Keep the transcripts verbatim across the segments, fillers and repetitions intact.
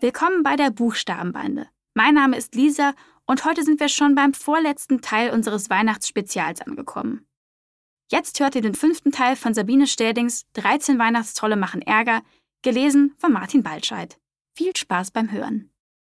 Willkommen bei der Buchstabenbande. Mein Name ist Lisa und heute sind wir schon beim vorletzten Teil unseres Weihnachtsspezials angekommen. Jetzt hört ihr den fünften Teil von Sabine Städings dreizehn Weihnachtstrolle machen Ärger, gelesen von Martin Baltscheid. Viel Spaß beim Hören.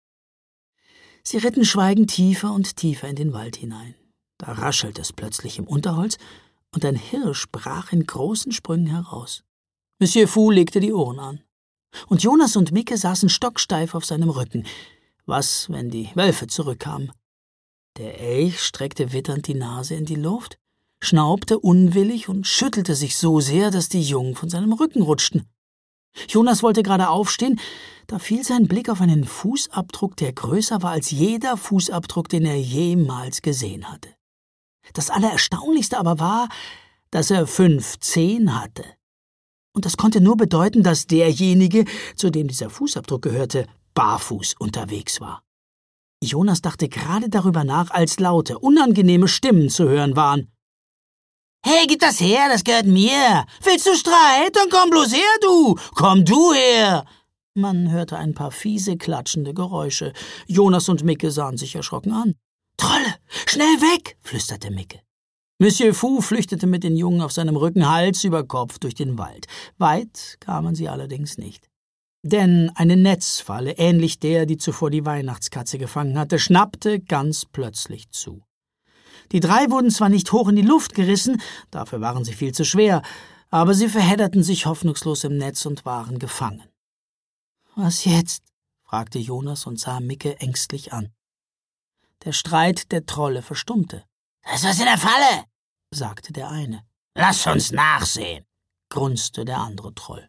Sie ritten schweigend tiefer und tiefer in den Wald hinein. Da raschelte es plötzlich im Unterholz und ein Hirsch brach in großen Sprüngen heraus. Monsieur Fou legte die Ohren an. Und Jonas und Micke saßen stocksteif auf seinem Rücken. Was, wenn die Wölfe zurückkamen? Der Elch streckte witternd die Nase in die Luft, schnaubte unwillig und schüttelte sich so sehr, dass die Jungen von seinem Rücken rutschten. Jonas wollte gerade aufstehen, da fiel sein Blick auf einen Fußabdruck, der größer war als jeder Fußabdruck, den er jemals gesehen hatte. Das Allererstaunlichste aber war, dass er fünf Zehen hatte. Und das konnte nur bedeuten, dass derjenige, zu dem dieser Fußabdruck gehörte, barfuß unterwegs war. Jonas dachte gerade darüber nach, als laute, unangenehme Stimmen zu hören waren. »Hey, gib das her, das gehört mir! Willst du Streit? Dann komm bloß her, du! Komm du her!« Man hörte ein paar fiese, klatschende Geräusche. Jonas und Micke sahen sich erschrocken an. »Trolle, schnell weg!« flüsterte Micke. Monsieur Fou flüchtete mit den Jungen auf seinem Rücken Hals über Kopf durch den Wald. Weit kamen sie allerdings nicht. Denn eine Netzfalle, ähnlich der, die zuvor die Weihnachtskatze gefangen hatte, schnappte ganz plötzlich zu. Die drei wurden zwar nicht hoch in die Luft gerissen, dafür waren sie viel zu schwer, aber sie verhedderten sich hoffnungslos im Netz und waren gefangen. »Was jetzt?« fragte Jonas und sah Micke ängstlich an. Der Streit der Trolle verstummte. »Da ist was in der Falle«, sagte der eine. »Lass uns nachsehen«, grunzte der andere Troll.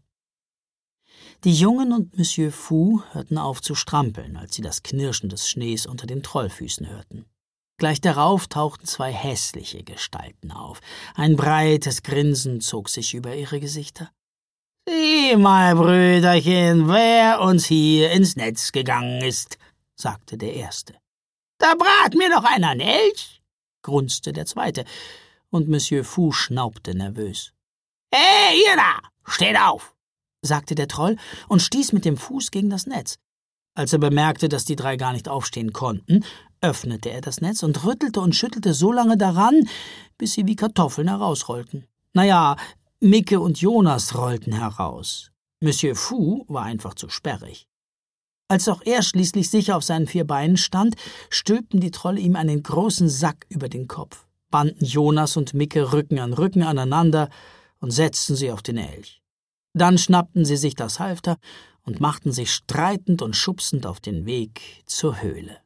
Die Jungen und Monsieur Fou hörten auf zu strampeln, als sie das Knirschen des Schnees unter den Trollfüßen hörten. Gleich darauf tauchten zwei hässliche Gestalten auf. Ein breites Grinsen zog sich über ihre Gesichter. »Sieh mal, Brüderchen, wer uns hier ins Netz gegangen ist«, sagte der Erste. »Da brat mir doch einer einen Elch«, grunzte der Zweite, und Monsieur Fou schnaubte nervös. »Hey, ihr da, steht auf«, sagte der Troll und stieß mit dem Fuß gegen das Netz. Als er bemerkte, dass die drei gar nicht aufstehen konnten, öffnete er das Netz und rüttelte und schüttelte so lange daran, bis sie wie Kartoffeln herausrollten. Naja, Micke und Jonas rollten heraus. Monsieur Fou war einfach zu sperrig. Als auch er schließlich sicher auf seinen vier Beinen stand, stülpten die Trolle ihm einen großen Sack über den Kopf, banden Jonas und Micke Rücken an Rücken aneinander und setzten sie auf den Elch. Dann schnappten sie sich das Halfter und machten sich streitend und schubsend auf den Weg zur Höhle.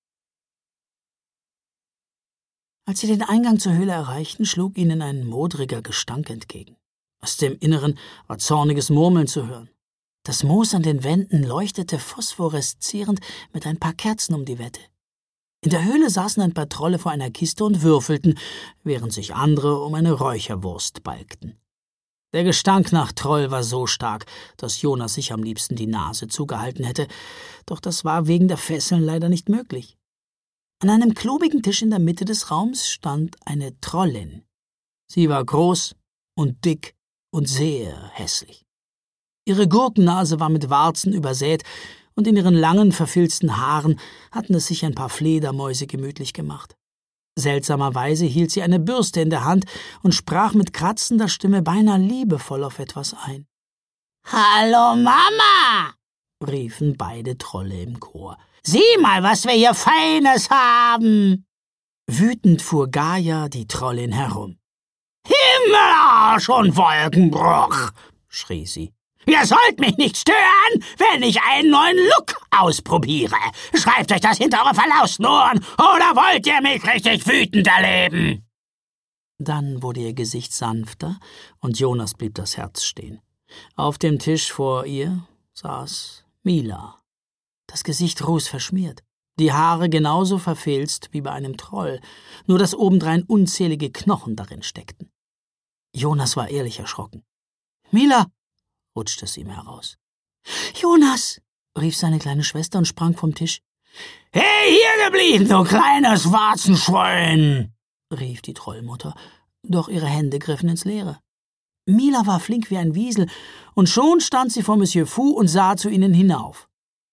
Als sie den Eingang zur Höhle erreichten, schlug ihnen ein modriger Gestank entgegen. Aus dem Inneren war zorniges Murmeln zu hören. Das Moos an den Wänden leuchtete phosphoreszierend mit ein paar Kerzen um die Wette. In der Höhle saßen ein paar Trolle vor einer Kiste und würfelten, während sich andere um eine Räucherwurst balgten. Der Gestank nach Troll war so stark, dass Jonas sich am liebsten die Nase zugehalten hätte, doch das war wegen der Fesseln leider nicht möglich. An einem klobigen Tisch in der Mitte des Raums stand eine Trollin. Sie war groß und dick und sehr hässlich. Ihre Gurkennase war mit Warzen übersät, und in ihren langen, verfilzten Haaren hatten es sich ein paar Fledermäuse gemütlich gemacht. Seltsamerweise hielt sie eine Bürste in der Hand und sprach mit kratzender Stimme beinahe liebevoll auf etwas ein. »Hallo, Mama«, riefen beide Trolle im Chor. »Sieh mal, was wir hier Feines haben!« Wütend fuhr Gaia, die Trollin, herum. »Himmelarsch und Wolkenbruch«, schrie sie. »Ihr sollt mich nicht stören, wenn ich einen neuen Look ausprobiere. Schreibt euch das hinter eure verlausten Ohren, oder wollt ihr mich richtig wütend erleben?« Dann wurde ihr Gesicht sanfter, und Jonas blieb das Herz stehen. Auf dem Tisch vor ihr saß Mila. Das Gesicht rußverschmiert, die Haare genauso verfilzt wie bei einem Troll, nur dass obendrein unzählige Knochen darin steckten. Jonas war ehrlich erschrocken. »Mila«, rutschte es ihm heraus. »Jonas«, rief seine kleine Schwester und sprang vom Tisch. »Hey, hier geblieben, du kleines Warzenschwein«, rief die Trollmutter, doch ihre Hände griffen ins Leere. Mila war flink wie ein Wiesel, und schon stand sie vor Monsieur Fou und sah zu ihnen hinauf.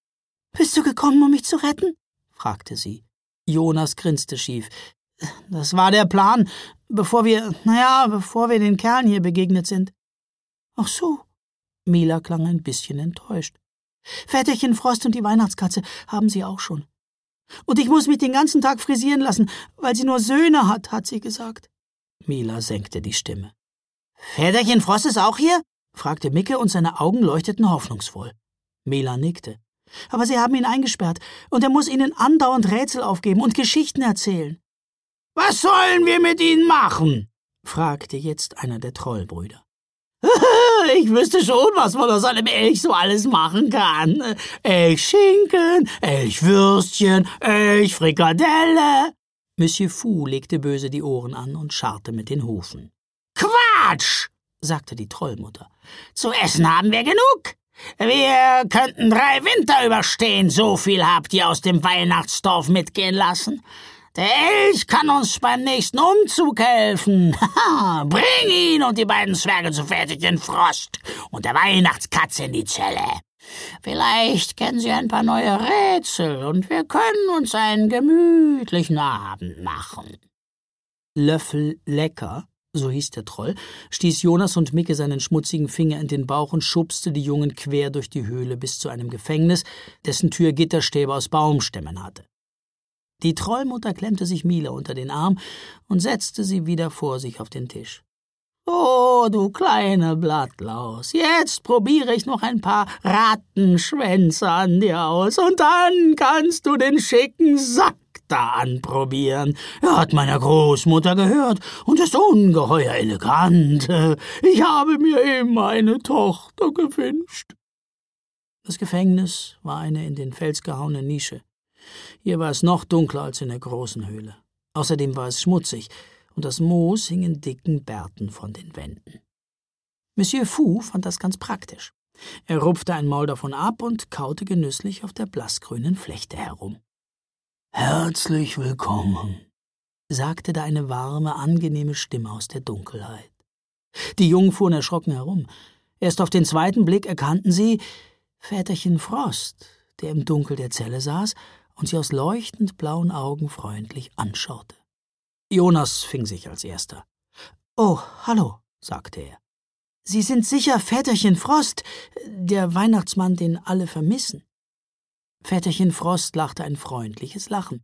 »Bist du gekommen, um mich zu retten?« fragte sie. Jonas grinste schief. »Das war der Plan, bevor wir, naja, bevor wir den Kerlen hier begegnet sind.« »Ach so.« Mila klang ein bisschen enttäuscht. »Väterchen Frost und die Weihnachtskatze haben sie auch schon. Und ich muss mich den ganzen Tag frisieren lassen, weil sie nur Söhne hat, hat sie gesagt.« Mila senkte die Stimme. »Väterchen Frost ist auch hier?« fragte Micke und seine Augen leuchteten hoffnungsvoll. Mila nickte. »Aber sie haben ihn eingesperrt und er muss ihnen andauernd Rätsel aufgeben und Geschichten erzählen.« »Was sollen wir mit ihnen machen?« fragte jetzt einer der Trollbrüder. »Ich wüsste schon, was man aus einem Elch so alles machen kann. Elchschinken, Elchwürstchen, Elchfrikadelle.« Monsieur Fou legte böse die Ohren an und scharrte mit den Hufen. »Quatsch«, sagte die Trollmutter. »Zu essen haben wir genug. Wir könnten drei Winter überstehen, so viel habt ihr aus dem Weihnachtsdorf mitgehen lassen. Der Elch kann uns beim nächsten Umzug helfen. Bring ihn und die beiden Zwerge zu Väterchen Frost und der Weihnachtskatze in die Zelle. Vielleicht kennen sie ein paar neue Rätsel und wir können uns einen gemütlichen Abend machen.« Löffel lecker, so hieß der Troll, stieß Jonas und Micke seinen schmutzigen Finger in den Bauch und schubste die Jungen quer durch die Höhle bis zu einem Gefängnis, dessen Tür Gitterstäbe aus Baumstämmen hatte. Die Trollmutter klemmte sich Mila unter den Arm und setzte sie wieder vor sich auf den Tisch. »Oh, du kleine Blattlaus, jetzt probiere ich noch ein paar Rattenschwänze an dir aus, und dann kannst du den schicken Sack da anprobieren. Er hat meiner Großmutter gehört und ist ungeheuer elegant. Ich habe mir immer eine Tochter gewünscht.« Das Gefängnis war eine in den Fels gehauene Nische. Hier war es noch dunkler als in der großen Höhle. Außerdem war es schmutzig, und das Moos hing in dicken Bärten von den Wänden. Monsieur Fou fand das ganz praktisch. Er rupfte ein Maul davon ab und kaute genüsslich auf der blassgrünen Flechte herum. »Herzlich willkommen«, sagte da eine warme, angenehme Stimme aus der Dunkelheit. Die Jungen fuhren erschrocken herum. Erst auf den zweiten Blick erkannten sie Väterchen Frost, der im Dunkel der Zelle saß und sie aus leuchtend blauen Augen freundlich anschaute. Jonas fing sich als erster. »Oh, hallo«, sagte er. »Sie sind sicher Väterchen Frost, der Weihnachtsmann, den alle vermissen.« Väterchen Frost lachte ein freundliches Lachen.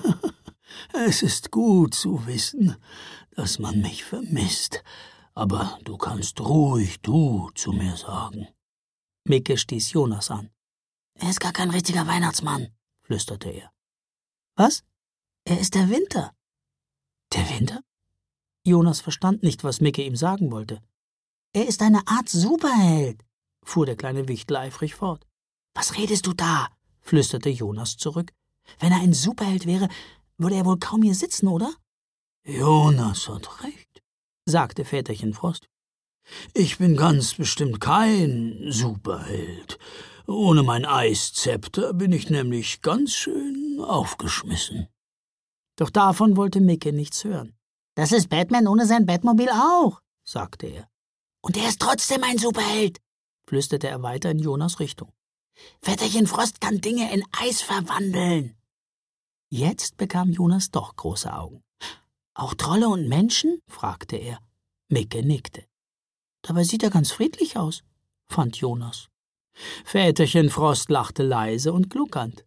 »Es ist gut zu wissen, dass man mich vermisst, aber du kannst ruhig du zu mir sagen.« Micke stieß Jonas an. »Er ist gar kein richtiger Weihnachtsmann«, flüsterte er. »Was? Er ist der Winter.« »Der Winter?« Jonas verstand nicht, was Micke ihm sagen wollte. »Er ist eine Art Superheld«, fuhr der kleine Wichtel eifrig fort. »Was redest du da?« flüsterte Jonas zurück. »Wenn er ein Superheld wäre, würde er wohl kaum hier sitzen, oder?« »Jonas hat recht«, sagte Väterchen Frost. »Ich bin ganz bestimmt kein Superheld. Ohne mein Eiszepter bin ich nämlich ganz schön aufgeschmissen.« Doch davon wollte Micke nichts hören. »Das ist Batman ohne sein Batmobil auch«, sagte er. »Und er ist trotzdem ein Superheld«, flüsterte er weiter in Jonas Richtung. »Väterchen Frost kann Dinge in Eis verwandeln.« Jetzt bekam Jonas doch große Augen. »Auch Trolle und Menschen?« fragte er. Micke nickte. »Dabei sieht er ganz friedlich aus«, fand Jonas. Väterchen Frost lachte leise und gluckernd.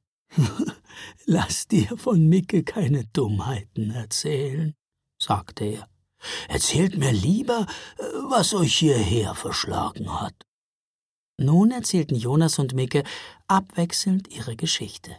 »Lass dir von Micke keine Dummheiten erzählen«, sagte er. »Erzählt mir lieber, was euch hierher verschlagen hat.« Nun erzählten Jonas und Micke abwechselnd ihre Geschichte.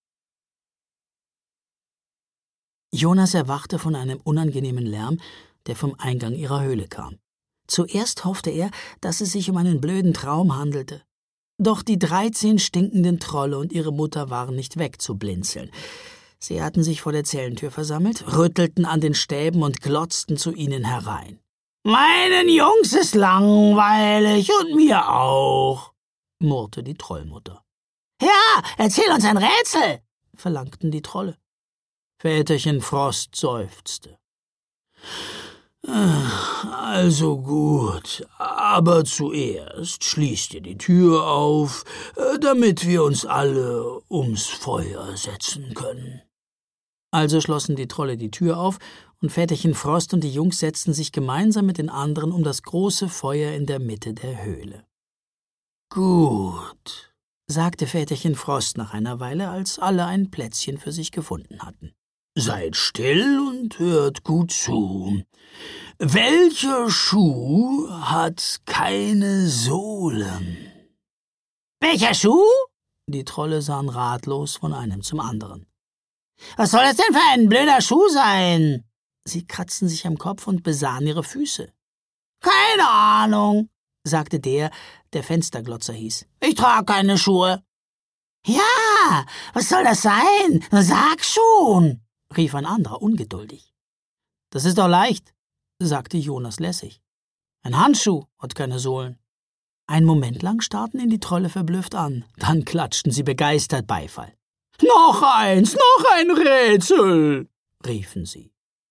Jonas erwachte von einem unangenehmen Lärm, der vom Eingang ihrer Höhle kam. Zuerst hoffte er, dass es sich um einen blöden Traum handelte. Doch die dreizehn stinkenden Trolle und ihre Mutter waren nicht wegzublinzeln. Sie hatten sich vor der Zellentür versammelt, rüttelten an den Stäben und glotzten zu ihnen herein. »Meinen Jungs ist langweilig und mir auch«, murrte die Trollmutter. »Ja, erzähl uns ein Rätsel«, verlangten die Trolle. Väterchen Frost seufzte. Also gut, aber zuerst schließt ihr die Tür auf, damit wir uns alle ums Feuer setzen können. Also schlossen die Trolle die Tür auf, und Väterchen Frost und die Jungs setzten sich gemeinsam mit den anderen um das große Feuer in der Mitte der Höhle. »Gut«, sagte Väterchen Frost nach einer Weile, als alle ein Plätzchen für sich gefunden hatten. »Seid still und hört gut zu. Welcher Schuh hat keine Sohlen?« »Welcher Schuh?« Die Trolle sahen ratlos von einem zum anderen. »Was soll das denn für ein blöder Schuh sein?« Sie kratzten sich am Kopf und besahen ihre Füße. »Keine Ahnung«, sagte der, der Fensterglotzer hieß. »Ich trage keine Schuhe.« »Ja, was soll das sein? Sag schon«, rief ein anderer ungeduldig. »Das ist doch leicht«, sagte Jonas lässig. »Ein Handschuh hat keine Sohlen.« Einen Moment lang starrten ihn die Trolle verblüfft an, dann klatschten sie begeistert Beifall. »Noch eins, noch ein Rätsel«, riefen sie.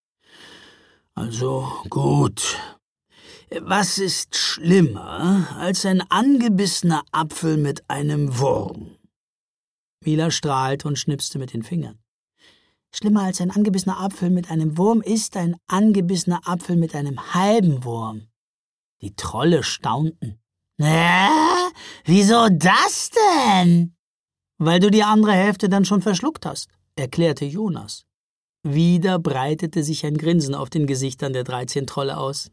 »Also gut. Was ist schlimmer als ein angebissener Apfel mit einem Wurm?« Mila strahlte und schnipste mit den Fingern. »Schlimmer als ein angebissener Apfel mit einem Wurm ist ein angebissener Apfel mit einem halben Wurm.« Die Trolle staunten. »Hä? Wieso das denn?« »Weil du die andere Hälfte dann schon verschluckt hast«, erklärte Jonas. Wieder breitete sich ein Grinsen auf den Gesichtern der dreizehn Trolle aus.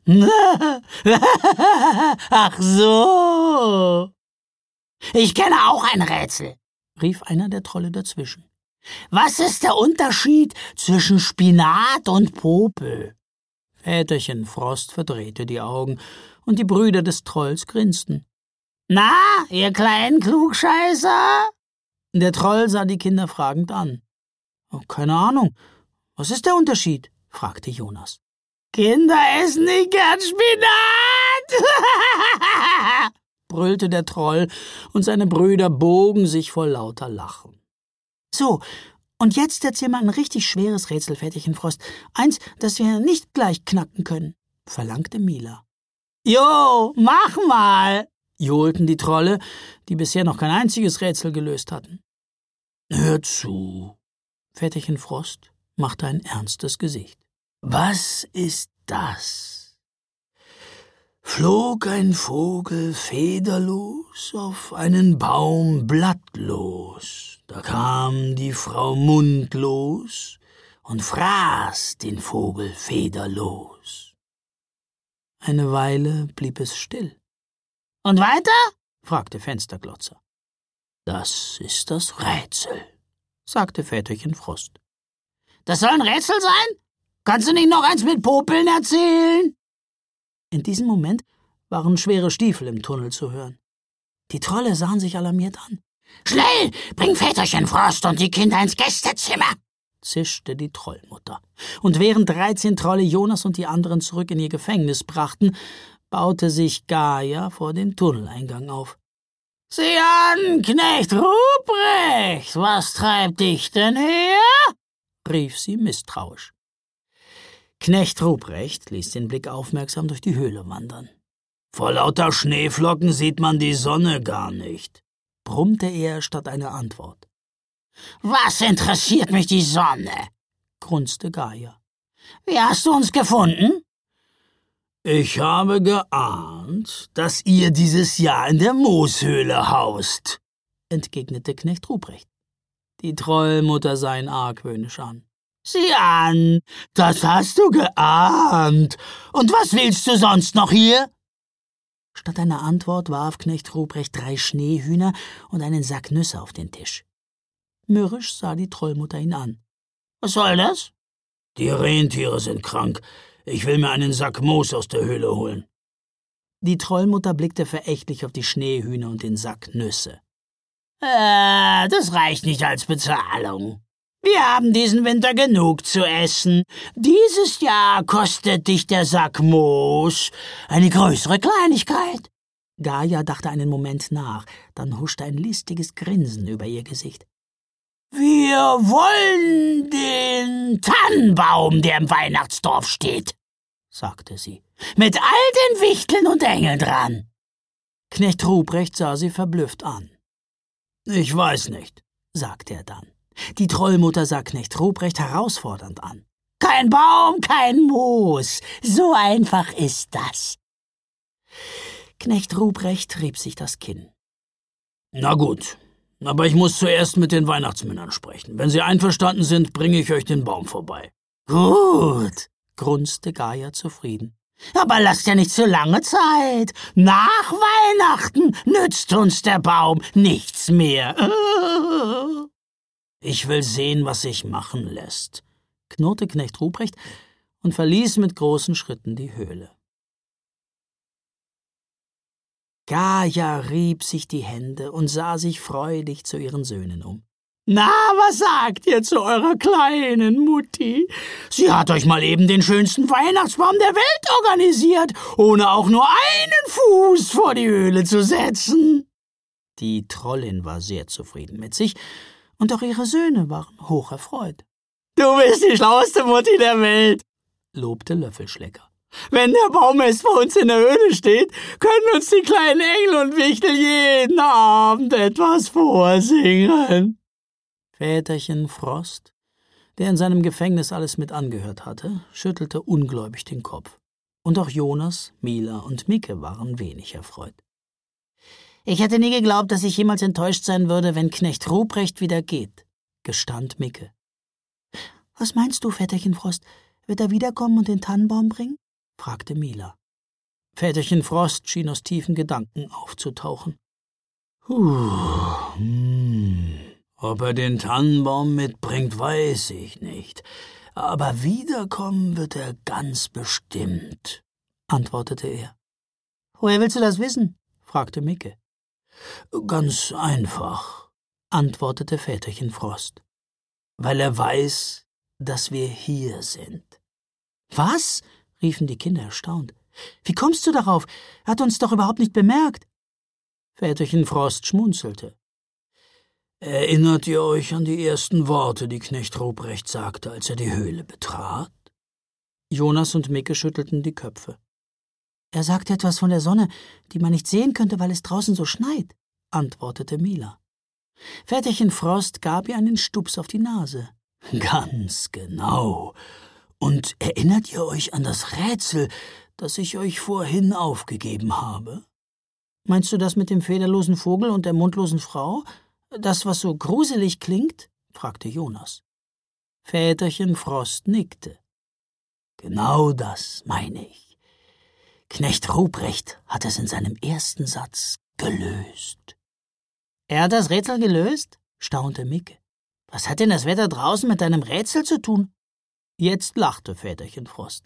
»Ach so. Ich kenne auch ein Rätsel«, rief einer der Trolle dazwischen. »Was ist der Unterschied zwischen Spinat und Popel?« Väterchen Frost verdrehte die Augen, und die Brüder des Trolls grinsten. »Na, ihr kleinen Klugscheißer?« Der Troll sah die Kinder fragend an. Oh, »Keine Ahnung. Was ist der Unterschied?« fragte Jonas. »Kinder essen nicht gern Spinat!« brüllte der Troll, und seine Brüder bogen sich vor lauter Lachen. »So, und jetzt erzähl mal ein richtig schweres Rätsel, Väterchen Frost. Eins, das wir nicht gleich knacken können«, verlangte Mila. »Jo, mach mal«, johlten die Trolle, die bisher noch kein einziges Rätsel gelöst hatten. »Hör zu«, Väterchen Frost machte ein ernstes Gesicht. »Was ist das? Flog ein Vogel federlos auf einen Baum blattlos. Da kam die Frau mundlos und fraß den Vogel federlos.« Eine Weile blieb es still. »Und weiter?« fragte Fensterglotzer. »Das ist das Rätsel«, sagte Väterchen Frost. »Das soll ein Rätsel sein? Kannst du nicht noch eins mit Popeln erzählen?« In diesem Moment waren schwere Stiefel im Tunnel zu hören. Die Trolle sahen sich alarmiert an. »Schnell, bring Väterchen Frost und die Kinder ins Gästezimmer«, zischte die Trollmutter. Und während dreizehn Trolle Jonas und die anderen zurück in ihr Gefängnis brachten, baute sich Gaia vor dem Tunneleingang auf. »Sieh an, Knecht Ruprecht, was treibt dich denn her?« rief sie misstrauisch. Knecht Ruprecht ließ den Blick aufmerksam durch die Höhle wandern. »Vor lauter Schneeflocken sieht man die Sonne gar nicht«, brummte er statt einer Antwort. »Was interessiert mich die Sonne?« grunzte Gaia. »Wie hast du uns gefunden?« »Ich habe geahnt, dass ihr dieses Jahr in der Mooshöhle haust«, entgegnete Knecht Ruprecht. Die Trollmutter sah ihn argwöhnisch an. »Sieh an, das hast du geahnt. Und was willst du sonst noch hier?« Statt einer Antwort warf Knecht Ruprecht drei Schneehühner und einen Sack Nüsse auf den Tisch. Mürrisch sah die Trollmutter ihn an. »Was soll das?« »Die Rentiere sind krank. Ich will mir einen Sack Moos aus der Höhle holen.« Die Trollmutter blickte verächtlich auf die Schneehühner und den Sack Nüsse. Äh, das reicht nicht als Bezahlung. Wir haben diesen Winter genug zu essen. Dieses Jahr kostet dich der Sack Moos eine größere Kleinigkeit.« Gaia dachte einen Moment nach, dann huschte ein listiges Grinsen über ihr Gesicht. »Wir wollen den Tannenbaum, der im Weihnachtsdorf steht.« sagte sie, »mit all den Wichteln und Engeln dran.« Knecht Ruprecht sah sie verblüfft an. »Ich weiß nicht«, sagte er dann. Die Trollmutter sah Knecht Ruprecht herausfordernd an. »Kein Baum, kein Moos, so einfach ist das.« Knecht Ruprecht rieb sich das Kinn. »Na gut, aber ich muss zuerst mit den Weihnachtsmännern sprechen. Wenn sie einverstanden sind, bringe ich euch den Baum vorbei.« »Gut«, grunzte Gaia zufrieden. »Aber lasst ja nicht zu lange Zeit. Nach Weihnachten nützt uns der Baum nichts mehr.« »Ich will sehen, was sich machen lässt«, knurrte Knecht Ruprecht und verließ mit großen Schritten die Höhle. Gaia rieb sich die Hände und sah sich freudig zu ihren Söhnen um. »Na, was sagt ihr zu eurer kleinen Mutti? Sie hat euch mal eben den schönsten Weihnachtsbaum der Welt organisiert, ohne auch nur einen Fuß vor die Höhle zu setzen.« Die Trollin war sehr zufrieden mit sich, und auch ihre Söhne waren hocherfreut. »Du bist die schlauste Mutti der Welt«, lobte Löffelschlecker. »Wenn der Baum erst vor uns in der Höhle steht, können uns die kleinen Engel und Wichtel jeden Abend etwas vorsingen.« Väterchen Frost, der in seinem Gefängnis alles mit angehört hatte, schüttelte ungläubig den Kopf. Und auch Jonas, Mila und Micke waren wenig erfreut. »Ich hätte nie geglaubt, dass ich jemals enttäuscht sein würde, wenn Knecht Ruprecht wieder geht«, gestand Micke. »Was meinst du, Väterchen Frost? Wird er wiederkommen und den Tannenbaum bringen?« fragte Mila. Väterchen Frost schien aus tiefen Gedanken aufzutauchen. »Puh, hm, ob er den Tannenbaum mitbringt, weiß ich nicht. Aber wiederkommen wird er ganz bestimmt«, antwortete er. »Woher willst du das wissen?« fragte Micke. »Ganz einfach«, antwortete Väterchen Frost, »weil er weiß, dass wir hier sind.« »Was?« riefen die Kinder erstaunt. »Wie kommst du darauf? Er hat uns doch überhaupt nicht bemerkt.« Väterchen Frost schmunzelte. »Erinnert ihr euch an die ersten Worte, die Knecht Ruprecht sagte, als er die Höhle betrat?« Jonas und Micke schüttelten die Köpfe. »Er sagte etwas von der Sonne, die man nicht sehen könnte, weil es draußen so schneit«, antwortete Mila. Väterchen Frost gab ihr einen Stups auf die Nase. »Ganz genau. Und erinnert ihr euch an das Rätsel, das ich euch vorhin aufgegeben habe?« »Meinst du das mit dem federlosen Vogel und der mundlosen Frau? Das, was so gruselig klingt?« fragte Jonas. Väterchen Frost nickte. »Genau das meine ich. Knecht Ruprecht hat es in seinem ersten Satz gelöst.« »Er hat das Rätsel gelöst?« staunte Micke. »Was hat denn das Wetter draußen mit deinem Rätsel zu tun?« Jetzt lachte Väterchen Frost.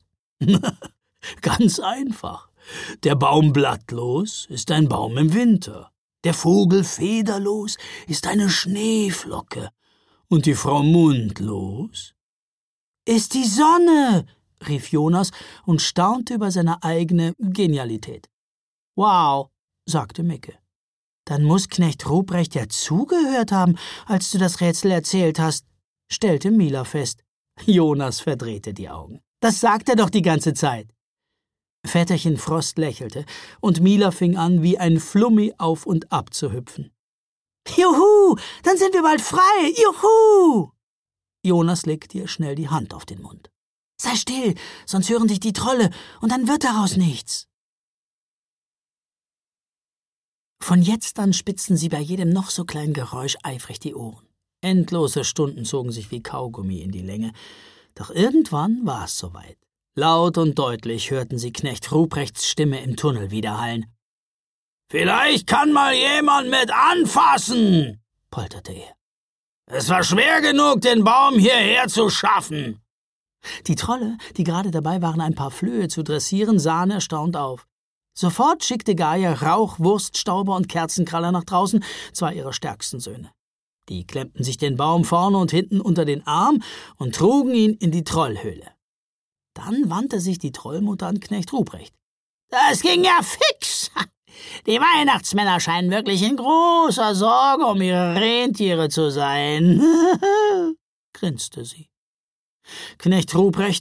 »Ganz einfach. Der Baum blattlos ist ein Baum im Winter. Der Vogel federlos ist eine Schneeflocke. Und die Frau mundlos ist die Sonne«, rief Jonas und staunte über seine eigene Genialität. »Wow«, sagte Micke. »Dann muss Knecht Ruprecht ja zugehört haben, als du das Rätsel erzählt hast«, stellte Mila fest. Jonas verdrehte die Augen. »Das sagt er doch die ganze Zeit.« Väterchen Frost lächelte, und Mila fing an, wie ein Flummi auf und ab zu hüpfen. »Juhu, dann sind wir bald frei, juhu!« Jonas legte ihr schnell die Hand auf den Mund. »Sei still, sonst hören dich die Trolle, und dann wird daraus nichts.« Von jetzt an spitzten sie bei jedem noch so kleinen Geräusch eifrig die Ohren. Endlose Stunden zogen sich wie Kaugummi in die Länge, doch irgendwann war es soweit. Laut und deutlich hörten sie Knecht Ruprechts Stimme im Tunnel widerhallen. »Vielleicht kann mal jemand mit anfassen«, polterte er. »Es war schwer genug, den Baum hierher zu schaffen.« Die Trolle, die gerade dabei waren, ein paar Flöhe zu dressieren, sahen erstaunt auf. Sofort schickte Gaia Rauch, Wurststauber und Kerzenkraller nach draußen, zwei ihrer stärksten Söhne. Die klemmten sich den Baum vorne und hinten unter den Arm und trugen ihn in die Trollhöhle. Dann wandte sich die Trollmutter an Knecht Ruprecht. »Das ging ja fix! Die Weihnachtsmänner scheinen wirklich in großer Sorge um ihre Rentiere zu sein«, grinste sie. Knecht Ruprecht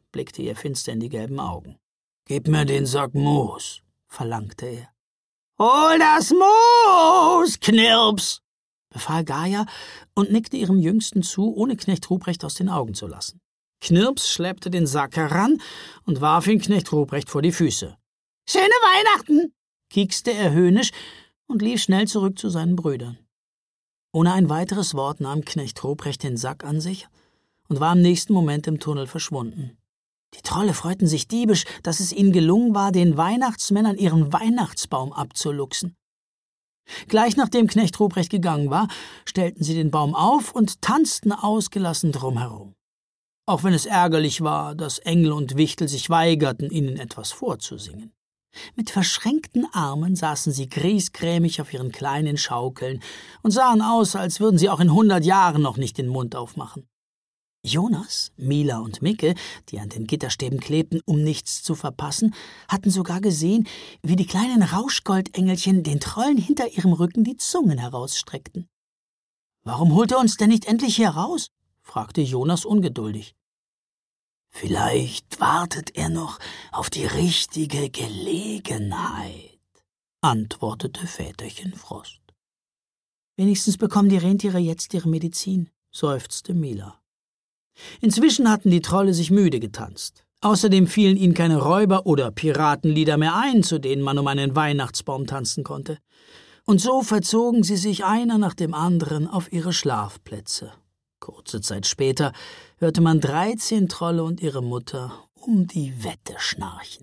blickte ihr finster in die gelben Augen. »Gib mir den Sack Moos«, verlangte er. »Hol das Moos, Knirps«, befahl Gaja und nickte ihrem Jüngsten zu, ohne Knecht Ruprecht aus den Augen zu lassen. Knirps schleppte den Sack heran und warf ihn Knecht Ruprecht vor die Füße. »Schöne Weihnachten«, kiekste er höhnisch und lief schnell zurück zu seinen Brüdern. Ohne ein weiteres Wort nahm Knecht Ruprecht den Sack an sich und war im nächsten Moment im Tunnel verschwunden. Die Trolle freuten sich diebisch, dass es ihnen gelungen war, den Weihnachtsmännern ihren Weihnachtsbaum abzuluxen. Gleich nachdem Knecht Ruprecht gegangen war, stellten sie den Baum auf und tanzten ausgelassen drumherum. Auch wenn es ärgerlich war, dass Engel und Wichtel sich weigerten, ihnen etwas vorzusingen. Mit verschränkten Armen saßen sie griesgrämig auf ihren kleinen Schaukeln und sahen aus, als würden sie auch in hundert Jahren noch nicht den Mund aufmachen. Jonas, Mila und Micke, die an den Gitterstäben klebten, um nichts zu verpassen, hatten sogar gesehen, wie die kleinen Rauschgoldengelchen den Trollen hinter ihrem Rücken die Zungen herausstreckten. »Warum holt er uns denn nicht endlich hier raus?« fragte Jonas ungeduldig. »Vielleicht wartet er noch auf die richtige Gelegenheit«, antwortete Väterchen Frost. »Wenigstens bekommen die Rentiere jetzt ihre Medizin«, seufzte Mila. Inzwischen hatten die Trolle sich müde getanzt. Außerdem fielen ihnen keine Räuber- oder Piratenlieder mehr ein, zu denen man um einen Weihnachtsbaum tanzen konnte. Und so verzogen sie sich einer nach dem anderen auf ihre Schlafplätze. Kurze Zeit später hörte man dreizehn Trolle und ihre Mutter um die Wette schnarchen.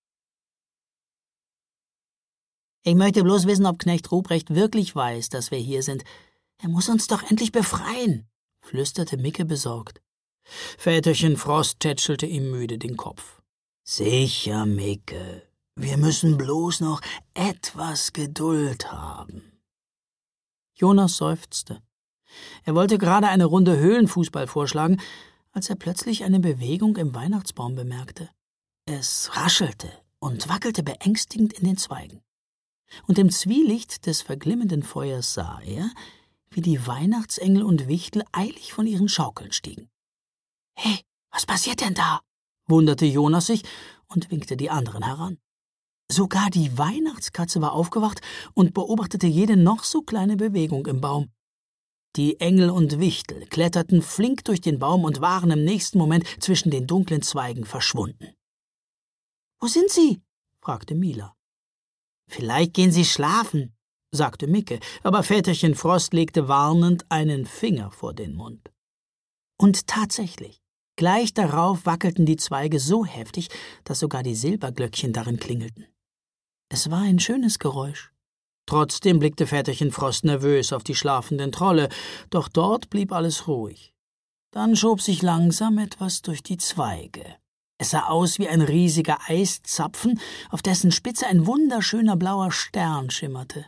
»Ich möchte bloß wissen, ob Knecht Ruprecht wirklich weiß, dass wir hier sind. Er muss uns doch endlich befreien«, flüsterte Micke besorgt. Väterchen Frost tätschelte ihm müde den Kopf. »Sicher, Micke. Wir müssen bloß noch etwas Geduld haben.« Jonas seufzte. Er wollte gerade eine Runde Höhlenfußball vorschlagen, als er plötzlich eine Bewegung im Weihnachtsbaum bemerkte. Es raschelte und wackelte beängstigend in den Zweigen. Und im Zwielicht des verglimmenden Feuers sah er, wie die Weihnachtsengel und Wichtel eilig von ihren Schaukeln stiegen. »Hey, was passiert denn da?« wunderte Jonas sich und winkte die anderen heran. Sogar die Weihnachtskatze war aufgewacht und beobachtete jede noch so kleine Bewegung im Baum. Die Engel und Wichtel kletterten flink durch den Baum und waren im nächsten Moment zwischen den dunklen Zweigen verschwunden. »Wo sind sie?« fragte Mila. »Vielleicht gehen sie schlafen«, sagte Micke, aber Väterchen Frost legte warnend einen Finger vor den Mund. Und tatsächlich, gleich darauf wackelten die Zweige so heftig, dass sogar die Silberglöckchen darin klingelten. Es war ein schönes Geräusch. Trotzdem blickte Väterchen Frost nervös auf die schlafenden Trolle, doch dort blieb alles ruhig. Dann schob sich langsam etwas durch die Zweige. Es sah aus wie ein riesiger Eiszapfen, auf dessen Spitze ein wunderschöner blauer Stern schimmerte.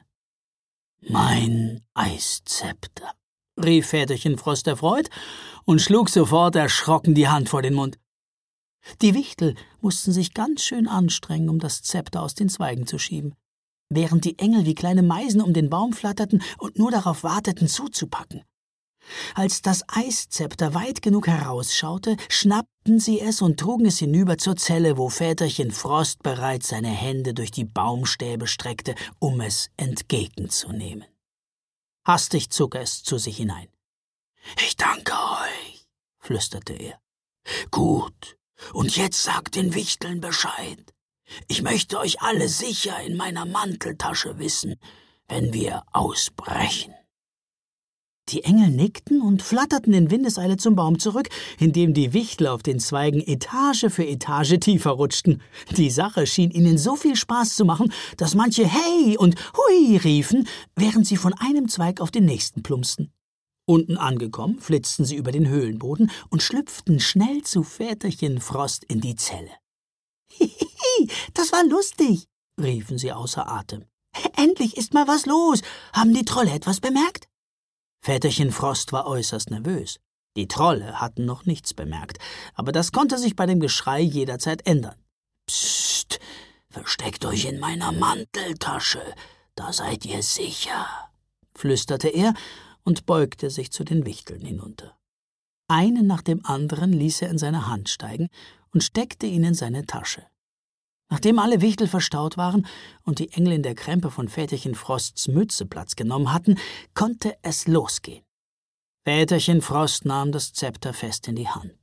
»Mein Eiszepter«, rief Väterchen Frost erfreut und schlug sofort erschrocken die Hand vor den Mund. Die Wichtel mussten sich ganz schön anstrengen, um das Zepter aus den Zweigen zu schieben, während die Engel wie kleine Meisen um den Baum flatterten und nur darauf warteten, zuzupacken. Als das Eiszepter weit genug herausschaute, schnappten sie es und trugen es hinüber zur Zelle, wo Väterchen Frost bereits seine Hände durch die Baumstäbe streckte, um es entgegenzunehmen. Hastig zog er es zu sich hinein. »Ich danke euch«, flüsterte er. »Gut, und jetzt sagt den Wichteln Bescheid. Ich möchte euch alle sicher in meiner Manteltasche wissen, wenn wir ausbrechen.« Die Engel nickten und flatterten in Windeseile zum Baum zurück, indem die Wichtel auf den Zweigen Etage für Etage tiefer rutschten. Die Sache schien ihnen so viel Spaß zu machen, dass manche »Hey« und »Hui« riefen, während sie von einem Zweig auf den nächsten plumpsten. Unten angekommen, flitzten sie über den Höhlenboden und schlüpften schnell zu Väterchen Frost in die Zelle. »Hihihi, das war lustig«, riefen sie außer Atem. »Endlich ist mal was los. Haben die Trolle etwas bemerkt?« Väterchen Frost war äußerst nervös. Die Trolle hatten noch nichts bemerkt, aber das konnte sich bei dem Geschrei jederzeit ändern. »Psst, versteckt euch in meiner Manteltasche, da seid ihr sicher«, flüsterte er und beugte sich zu den Wichteln hinunter. Einen nach dem anderen ließ er in seine Hand steigen und steckte ihn in seine Tasche. Nachdem alle Wichtel verstaut waren und die Engel in der Krempe von Väterchen Frosts Mütze Platz genommen hatten, konnte es losgehen. Väterchen Frost nahm das Zepter fest in die Hand.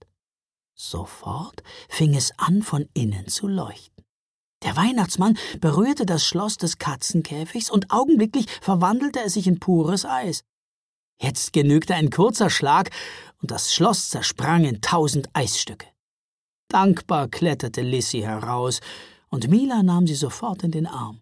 Sofort fing es an, von innen zu leuchten. Der Weihnachtsmann berührte das Schloss des Katzenkäfigs und augenblicklich verwandelte es sich in pures Eis. Jetzt genügte ein kurzer Schlag und das Schloss zersprang in tausend Eisstücke. Dankbar kletterte Lissy heraus und Mila nahm sie sofort in den Arm.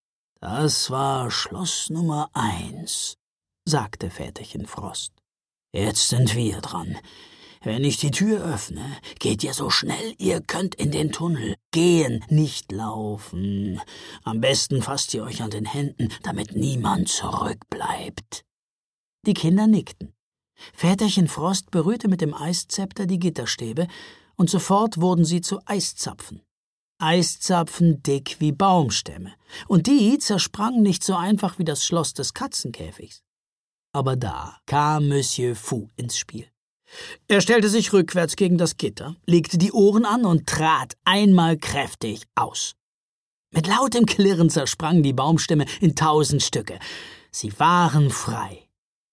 »Das war Schloss Nummer eins«, sagte Väterchen Frost. »Jetzt sind wir dran. Wenn ich die Tür öffne, geht ihr so schnell ihr könnt in den Tunnel. Gehen, nicht laufen. Am besten fasst ihr euch an den Händen, damit niemand zurückbleibt.« Die Kinder nickten. Väterchen Frost berührte mit dem Eiszepter die Gitterstäbe, und sofort wurden sie zu Eiszapfen. Eiszapfen dick wie Baumstämme, und die zersprangen nicht so einfach wie das Schloss des Katzenkäfigs. Aber da kam Monsieur Fou ins Spiel. Er stellte sich rückwärts gegen das Gitter, legte die Ohren an und trat einmal kräftig aus. Mit lautem Klirren zersprangen die Baumstämme in tausend Stücke. Sie waren frei.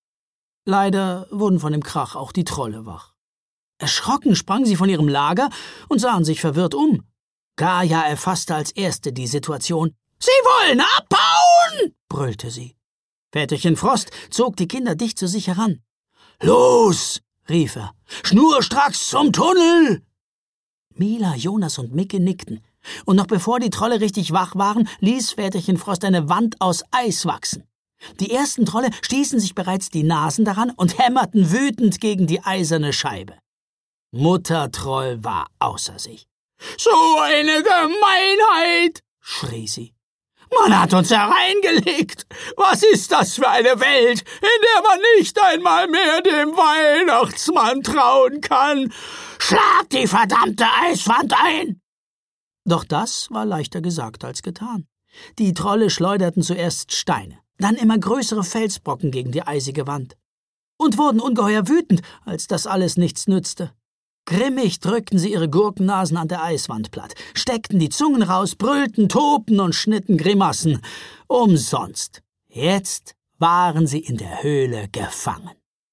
Leider wurden von dem Krach auch die Trolle wach. Erschrocken sprangen sie von ihrem Lager und sahen sich verwirrt um. Gaia erfasste als Erste die Situation. »Sie wollen abhauen!« brüllte sie. Väterchen Frost zog die Kinder dicht zu sich heran. »Los!« rief er. »Schnurstracks zum Tunnel!« Mila, Jonas und Micke nickten. Und noch bevor die Trolle richtig wach waren, ließ Väterchen Frost eine Wand aus Eis wachsen. Die ersten Trolle stießen sich bereits die Nasen daran und hämmerten wütend gegen die eiserne Scheibe. Mutter Troll war außer sich. »So eine Gemeinheit«, schrie sie. »Man hat uns hereingelegt. Was ist das für eine Welt, in der man nicht einmal mehr dem Weihnachtsmann trauen kann? Schlag die verdammte Eiswand ein!« Doch das war leichter gesagt als getan. Die Trolle schleuderten zuerst Steine, dann immer größere Felsbrocken gegen die eisige Wand und wurden ungeheuer wütend, als das alles nichts nützte. Grimmig drückten sie ihre Gurkennasen an der Eiswand platt, steckten die Zungen raus, brüllten, tobten und schnitten Grimassen. Umsonst. Jetzt waren sie in der Höhle gefangen.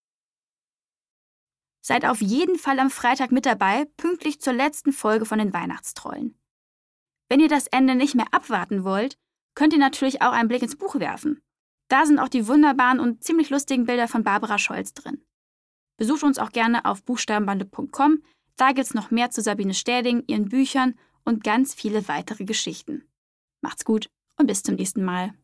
Seid auf jeden Fall am Freitag mit dabei, pünktlich zur letzten Folge von den Weihnachtstrollen. Wenn ihr das Ende nicht mehr abwarten wollt, könnt ihr natürlich auch einen Blick ins Buch werfen. Da sind auch die wunderbaren und ziemlich lustigen Bilder von Barbara Scholz drin. Besucht uns auch gerne auf buchstabenbande punkt com, da gibt's noch mehr zu Sabine Städing, ihren Büchern und ganz viele weitere Geschichten. Macht's gut und bis zum nächsten Mal.